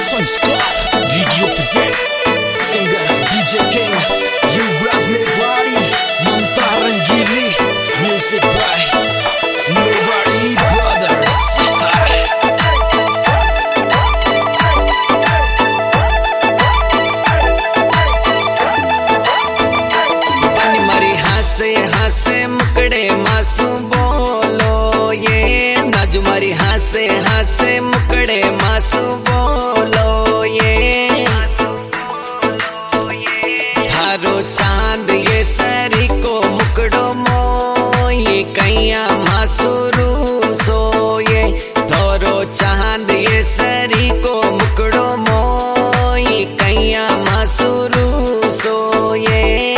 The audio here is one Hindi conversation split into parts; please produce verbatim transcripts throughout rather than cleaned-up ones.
Sunscrap Video present Singer D J King Yuvraj Mewari Mamta Rangili Music by Mewari Brothers Pani mari hase hase mukde masoom bolo ye Naju mari hase hase mukde masoom bolo ये थारो चांद ये सरी को मुकड़ो मोई कैया मासुरू सोये थारो चांद ये सरी को मुकड़ो मोई कैया मासुरू सोये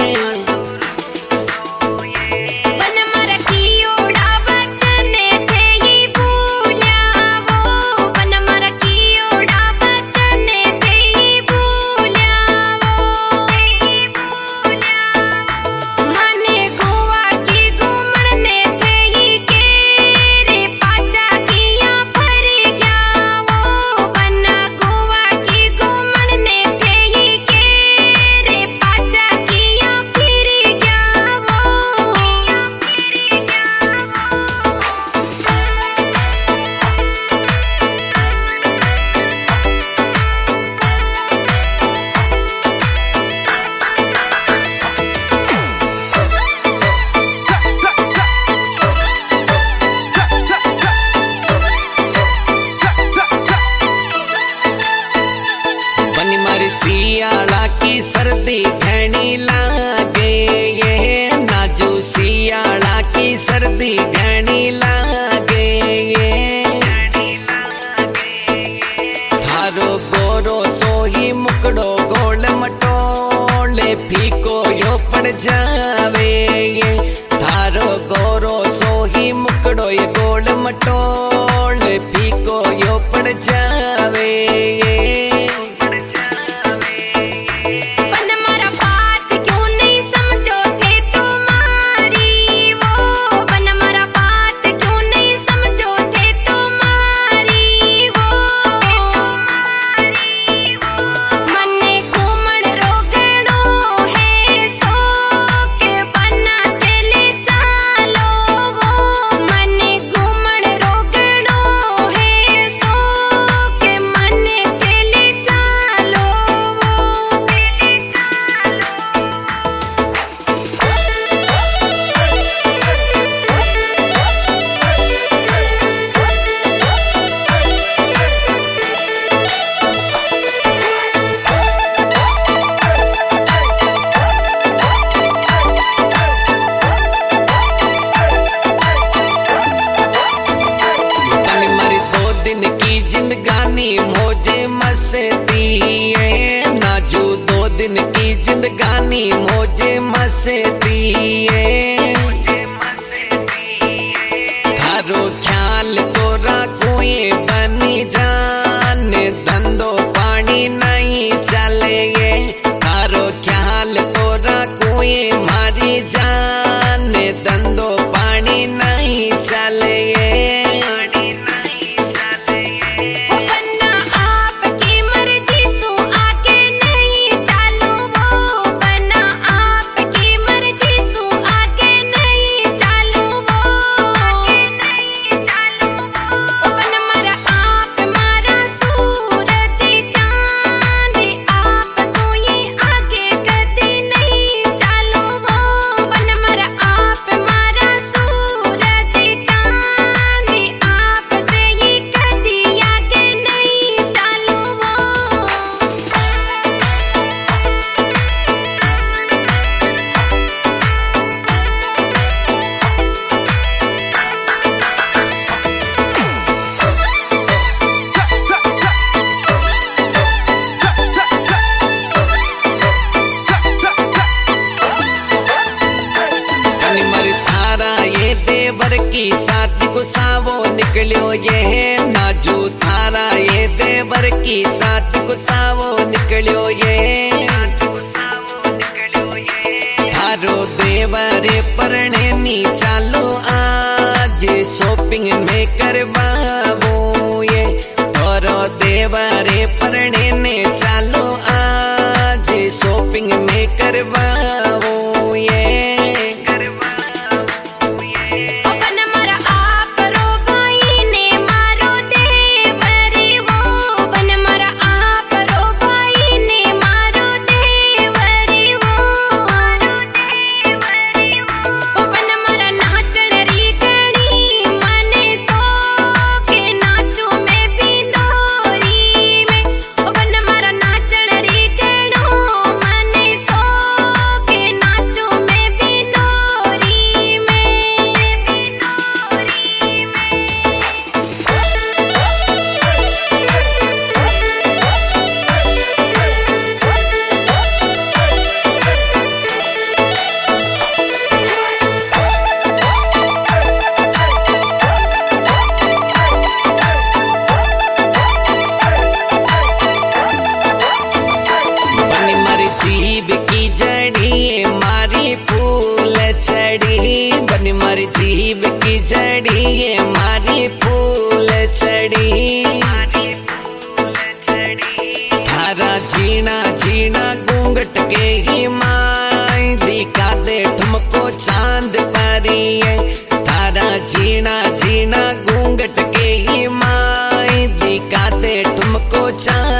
सियाला की सर्दी घनी लागे ये नाजू सियाला की सर्दी घनी लागे ये थारो गोरो सोही मुकड़ो गोल मटोले फीको यो पड़ जावे ये थारो गोरो सोही मुकड़ो ये गोल मटोले फीको यो पड़ जावे ये जिंदगानी मौजे मस्ती है नाजू दो दिन की जिंदगानी मौजे मस्ती है थारो ख्याल को रखो ये बनी जाने धंधो पानी नहीं चले ये थारो ख्याल को रखो ये मारी जाने धंधो पानी नहीं चले ये देवर की शादी को सावो निकलियो ये नाजू थारा ये देवर की शादी को सावो निकलियो ये थारो देवरे परणे नी चालो आज शॉपिंग में करवावो ये थारो देवारे परणे ने चालो आज शॉपिंग में करवाओ ये बन मारी जीभ की जड़ी ये मारी फूल चढ़ी थारा जीना जीना घूंघट के ही माई दिखा दे तुमको चांद पारी है थारा जीना जीना घूंघट के ही माई दिखा दे तुमको चांद